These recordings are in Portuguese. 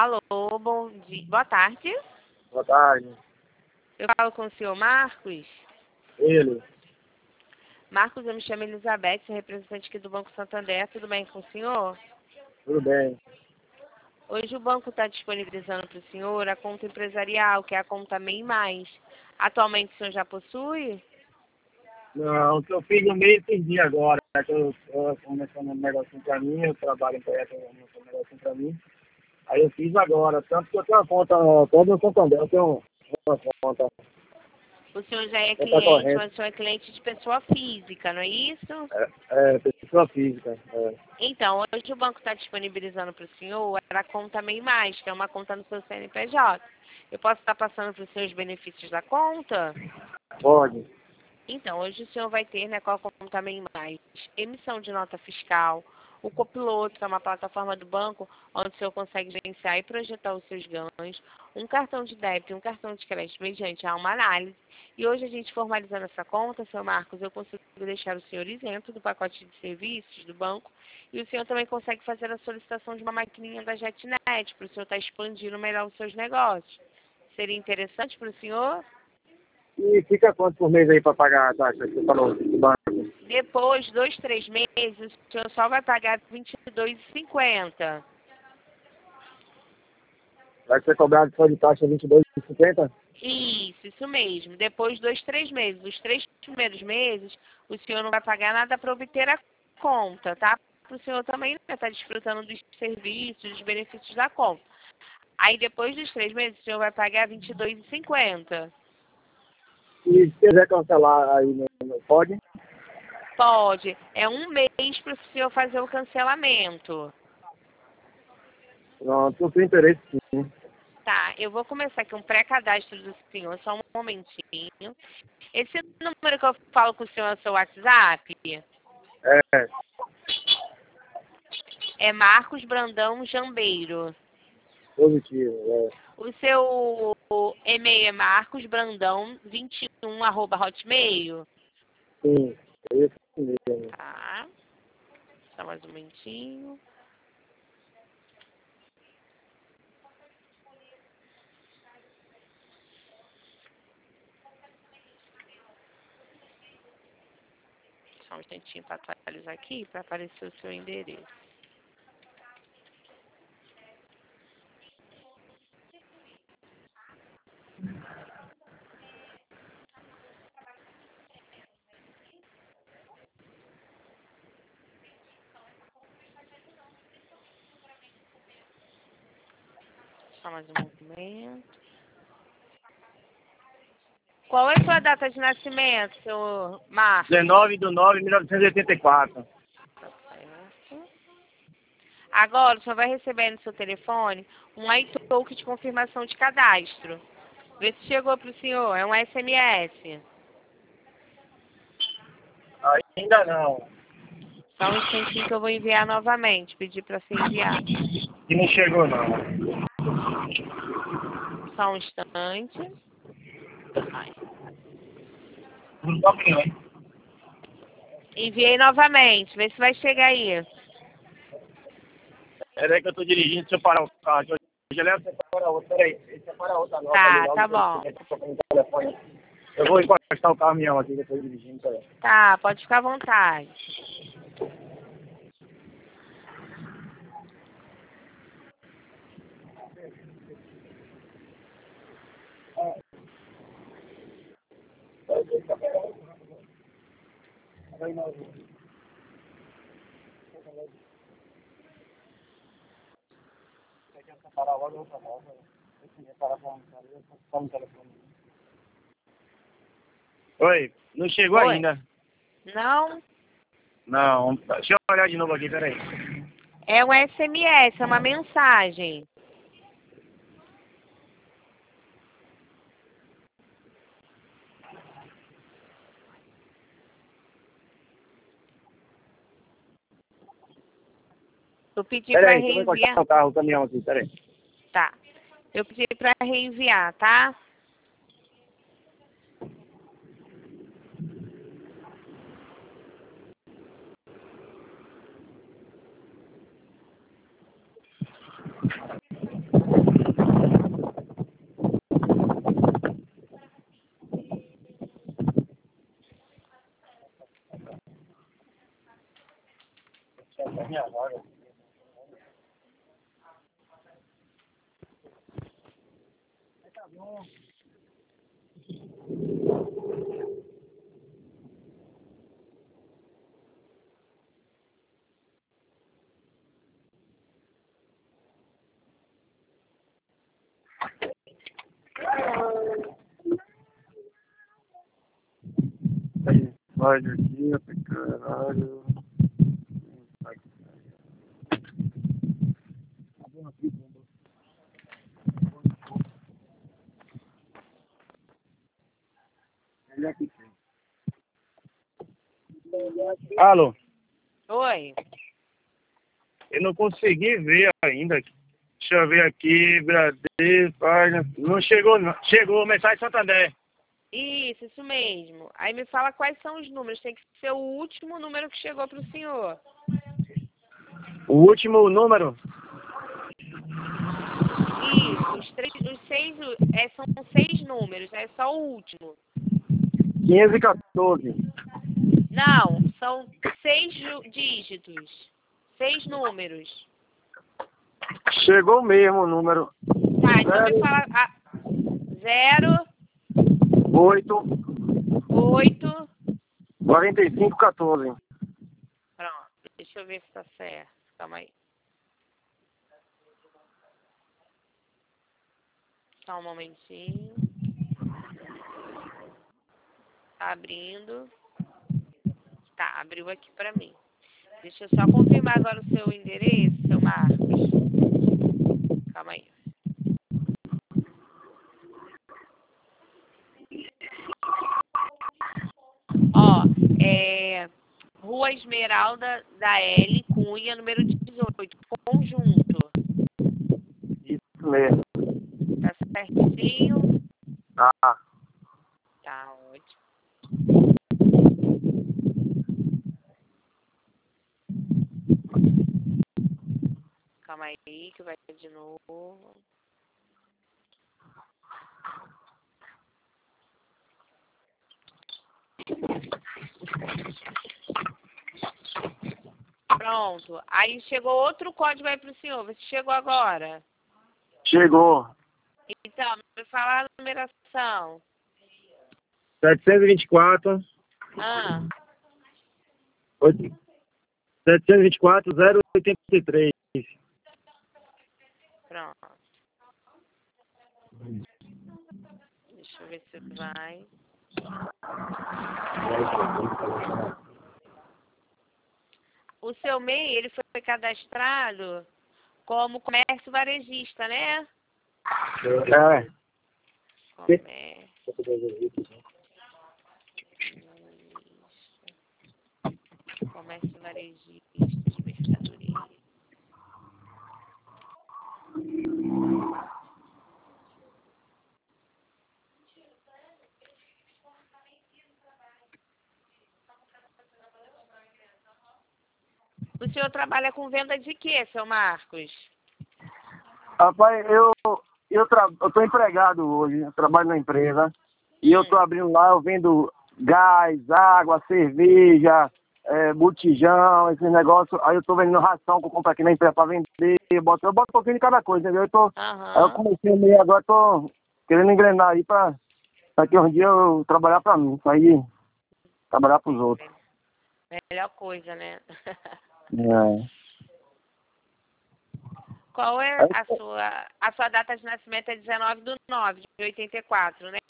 Alô, bom dia. Boa tarde. Boa tarde. Eu falo com o senhor Marcos. Ele. Marcos, eu me chamo Elizabeth, sou representante aqui do Banco Santander. Tudo bem com o senhor? Tudo bem. Hoje o banco está disponibilizando para o senhor a conta empresarial, que é a conta MEI Mais. Atualmente o senhor já possui? Não, o que eu fiz no meio perdi agora. Né, que eu começando um negocinho pra mim, eu trabalho em projeto, um negocinho pra mim. Aí eu fiz agora, tanto que eu tenho uma conta, todo no Santander, eu tenho uma conta. O senhor já é Conta cliente, corrente. mas o senhor é cliente de pessoa física, não é isso? Pessoa física. Então, hoje o banco está disponibilizando para o senhor a conta MEI Mais, que é uma conta no seu CNPJ. Eu posso estar passando para o senhor os benefícios da conta? Pode. Então, hoje o senhor vai ter, né, qual conta MEI Mais, emissão de nota fiscal, o Copiloto, que é uma plataforma do banco, onde o senhor consegue gerenciar e projetar os seus ganhos, um cartão de débito e um cartão de crédito mediante a uma análise. E hoje a gente formalizando essa conta, senhor Marcos, eu consigo deixar o senhor isento do pacote de serviços do banco e o senhor também consegue fazer a solicitação de uma maquininha da JetNet para o senhor estar expandindo melhor os seus negócios. Seria interessante para o senhor? E fica quanto por mês aí pra pagar a taxa que você falou do banco? Depois, 2, 3 meses, o senhor só vai pagar R$ 22,50. Vai ser cobrado só de taxa 22,50? Isso mesmo. Depois, 2, 3 meses. Os 3 primeiros meses, o senhor não vai pagar nada para obter a conta, tá? Para o senhor também estar desfrutando dos serviços, dos benefícios da conta. Aí, depois dos 3 meses, o senhor vai pagar R$ 22,50. E se quiser cancelar aí, pode? Pode. É um mês para o senhor fazer o cancelamento. Não, eu tenho interesse sim. Tá, eu vou começar aqui um pré-cadastro do senhor, só um momentinho. Esse número que eu falo com o senhor é o seu WhatsApp? É, É Marcos Brandão Jambeiro. positivo, O seu e-mail é marcosbrandão21@hotmail. Sim, é isso mesmo. Tá, só mais um momentinho. Só um instantinho para atualizar aqui, para aparecer o seu endereço. Só mais um momento. Qual é a sua data de nascimento, seu Marcos? 19/9/1984. Tá certo. Agora, o senhor vai receber no seu telefone um iTalk de confirmação de cadastro. Vê se chegou para o senhor. É um SMS. Ainda não. Só um instantinho que eu vou enviar novamente. Pedir para ser enviado. Que não chegou não. Só um instante. Ai. Um pouquinho, hein? Enviei novamente. Vê se vai chegar aí. Peraí que eu tô dirigindo, deixa eu parar o carro. Eu levo você para outra. Peraí, deixa eu parar outra nova ali Tá, logo. tá bom. No telefone. Eu vou encostar o caminhão aqui que eu tô dirigindo, peraí. Tá, pode ficar à vontade. Oi, não chegou Oi. ainda. Não? Não, deixa eu olhar de novo aqui, peraí. É um SMS, é uma mensagem. Eu pedi para Peraí, que eu vou reenviar. encostar o carro, o caminhão aqui, peraí. Tá. Eu pedi para reenviar, tá? Vai aqui, caralho. Alô? Oi. Eu não consegui ver ainda. Deixa eu ver aqui, Bradesco, página. Não chegou, não. Chegou, mensagem Santander. Isso mesmo. Aí me fala quais são os números. Tem que ser o último número que chegou para o senhor. O último número? Isso, são 6 números, é só o último. 514. Não, são 6 dígitos. 6 números. Chegou mesmo o número. Tá, então me fala. 0, 8, 8. 45, 14. Pronto, deixa eu ver se tá certo. Calma aí. Só um momentinho. Tá abrindo. Tá, abriu aqui pra mim. Deixa eu só confirmar agora o seu endereço, seu Marcos. Calma aí. Ó, Rua Esmeralda da L, Cunha, número 18, conjunto. Isso mesmo. Tá certinho? Ah. Tá ótimo. Calma aí que vai de novo. Pronto. Aí chegou outro código aí pro senhor. Você chegou agora? Chegou. Então, me falar a numeração. 724. 724, 083. Pronto. Deixa eu ver se vai. O seu MEI, ele foi cadastrado como comércio varejista, né? É. Comércio varejista de mercadoria. O senhor trabalha com venda de quê, seu Marcos? Rapaz, eu tô empregado hoje, eu trabalho na empresa. E eu tô abrindo lá, eu vendo gás, água, cerveja, botijão, esse negócio. Aí eu tô vendendo ração que eu compro aqui na empresa pra vender. Eu boto um pouquinho de cada coisa, entendeu? Aí eu comecei meio agora, tô querendo engrenar aí pra daqui uns dias eu trabalhar pra mim, sair trabalhar pros outros. Melhor coisa, né? É. Qual é a sua data de nascimento? É 19/9/84, né?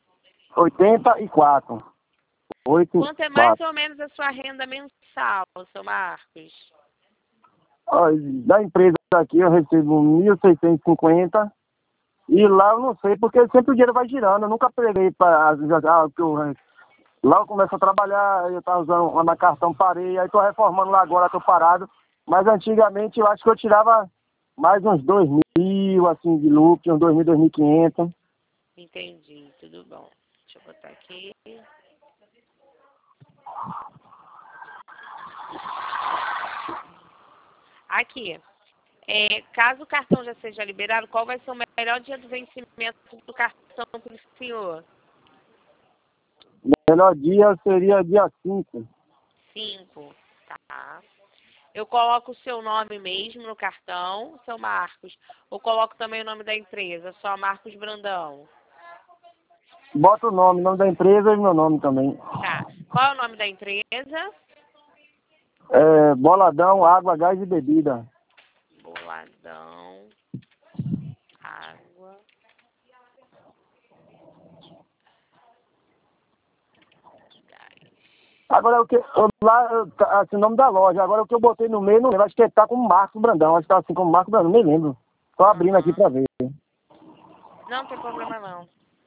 84. Quanto é mais ou menos a sua renda mensal, seu Marcos? Da empresa aqui eu recebo 1.650 e lá eu não sei, porque sempre o dinheiro vai girando, eu nunca peguei para lá eu começo a trabalhar, eu estava usando uma cartão, parei, aí estou reformando lá agora, estou parado, mas antigamente eu acho que eu tirava mais uns 2.000, assim, de lucro, uns 2.000, 2.500. Entendi, tudo bom. Deixa eu botar aqui. Aqui. Caso o cartão já seja liberado, qual vai ser o melhor dia do vencimento do cartão para o senhor? O melhor dia seria dia 5. 5, tá. Eu coloco o seu nome mesmo no cartão, seu Marcos. Ou coloco também o nome da empresa, só Marcos Brandão. Bota o nome da empresa e meu nome também. Tá. Qual é o nome da empresa? Boladão, água, gás e bebida. Boladão, água. Agora o que lá tá, assim, o nome da loja. Agora o que eu botei no meio, não lembro. Acho que tá como Marcos Brandão. Acho que tá assim como Marcos Brandão, nem lembro. Tô abrindo aqui pra ver. Não tem problema não.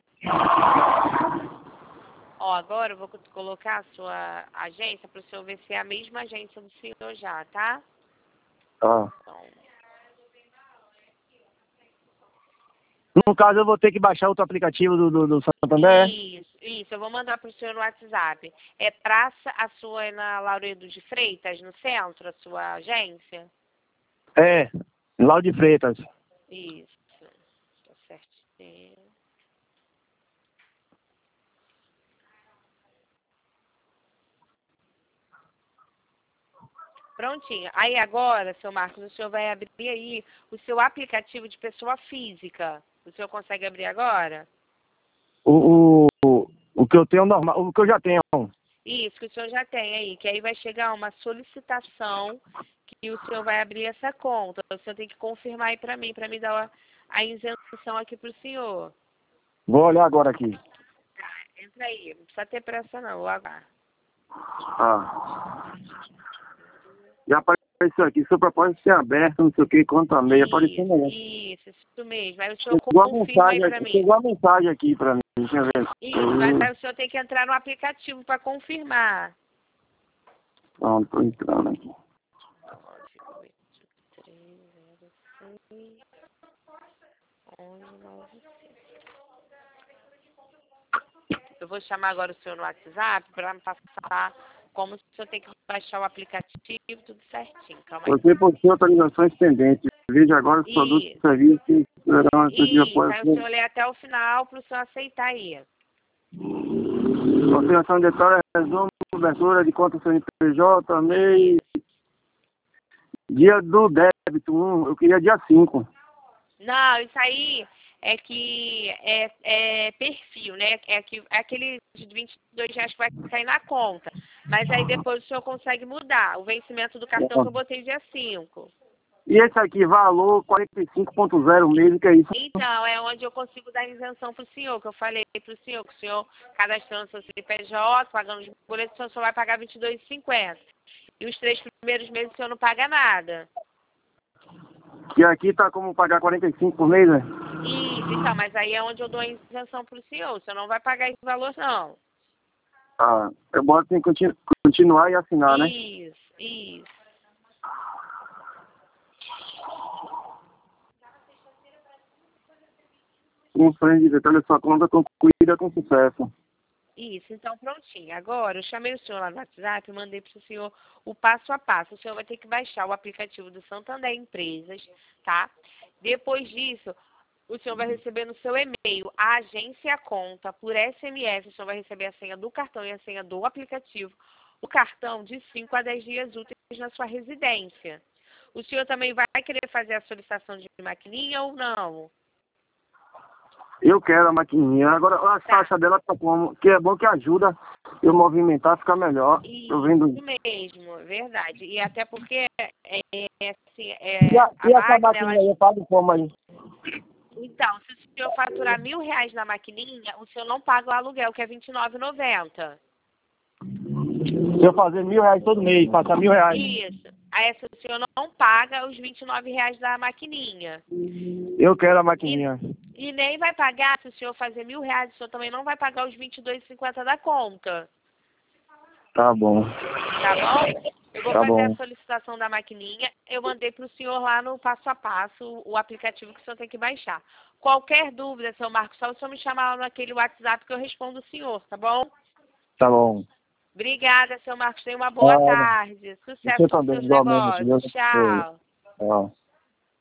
Ó, agora eu vou colocar a sua agência para o senhor ver se é a mesma agência do senhor já, tá? Tá. Então, No caso, eu vou ter que baixar outro aplicativo do Santander. isso. Eu vou mandar para o senhor no WhatsApp. É praça, a sua é na Lauredo de Freitas, no centro, a sua agência? Lauro de Freitas. Isso. Tá certinho. Prontinho. Aí agora, seu Marcos, o senhor vai abrir aí o seu aplicativo de pessoa física. O senhor consegue abrir agora? O que eu tenho normal, o que eu já tenho. Isso, que o senhor já tem aí, que aí vai chegar uma solicitação que o senhor vai abrir essa conta. O senhor tem que confirmar aí para mim dar a isenção aqui para o senhor. Vou olhar agora aqui. Tá, entra aí, não precisa ter pressa não, vou aguardar. Já apareceu aqui, seu propósito ser aberto, não sei o que, quanto a meia, aparecendo aí. Isso mesmo. Aí o senhor confirma aí para mim. Chegou uma mensagem aqui pra mim, deixa eu ver. Isso, mas aí o senhor tem que entrar no aplicativo para confirmar. Pronto, tô entrando aqui. 98306 Eu vou chamar agora o senhor no WhatsApp para me passar como o senhor tem que baixar o aplicativo, tudo certinho. Calma aí. Você possui autorizações pendentes. Veja agora os produtos e serviços que serão acessíveis após aí o senhor lê até o final para o senhor aceitar aí. autorização de detalhe, resumo, cobertura de conta CNPJ, MEI. Dia do débito 1, eu queria dia 5. Não, isso aí é que é perfil, né? É aquele de R$ 22 que vai cair na conta. Mas aí depois o senhor consegue mudar o vencimento do cartão que eu botei dia 5. E esse aqui, valor 45.0 mesmo, que é isso? Então, é onde eu consigo dar isenção para o senhor, que eu falei para o senhor, que o senhor cadastrando seu CNPJ, pagando os boletos, o senhor só vai pagar R$ 22,50. E os 3 primeiros meses o senhor não paga nada. Que aqui tá como pagar 45 por mês, né? Isso, então, mas aí é onde eu dou a isenção para o senhor não vai pagar esse valor, não. Eu boto em continuar e assinar, né? Isso. Um frente de detalhe, sua conta concluída com sucesso. Isso, então prontinho. Agora, eu chamei o senhor lá no WhatsApp e mandei para o senhor o passo a passo. O senhor vai ter que baixar o aplicativo do Santander Empresas, tá? Depois disso, o senhor vai receber no seu e-mail a agência e a conta por SMS. O senhor vai receber a senha do cartão e a senha do aplicativo. O cartão de 5 a 10 dias úteis na sua residência. O senhor também vai querer fazer a solicitação de maquininha ou não? Eu quero a maquininha. Agora, a taxa dela tá como? Que é bom que ajuda eu movimentar, ficar melhor. Isso mesmo, verdade. E até porque assim, E essa maquininha aí, eu pago como aí? Então, se o senhor faturar R$ 1.000 na maquininha, o senhor não paga o aluguel, que é R$ 29,90. Se eu fazer R$ 1.000 todo mês, passar R$ 1.000. Isso. Aí o senhor não paga os R$ 29,00 da maquininha. Eu quero a maquininha. E nem vai pagar, se o senhor fazer R$ 1.000, o senhor também não vai pagar os R$ 22,50 da conta. Tá bom. Tá bom? Eu vou fazer a solicitação da maquininha. Eu mandei para o senhor lá no passo a passo o aplicativo que o senhor tem que baixar. Qualquer dúvida, seu Marcos, só o senhor me chamar lá naquele WhatsApp que eu respondo o senhor, tá bom? Tá bom. Obrigada, seu Marcos. Tenha uma boa tarde. Sucesso com os seus negócios. Tchau. Tchau.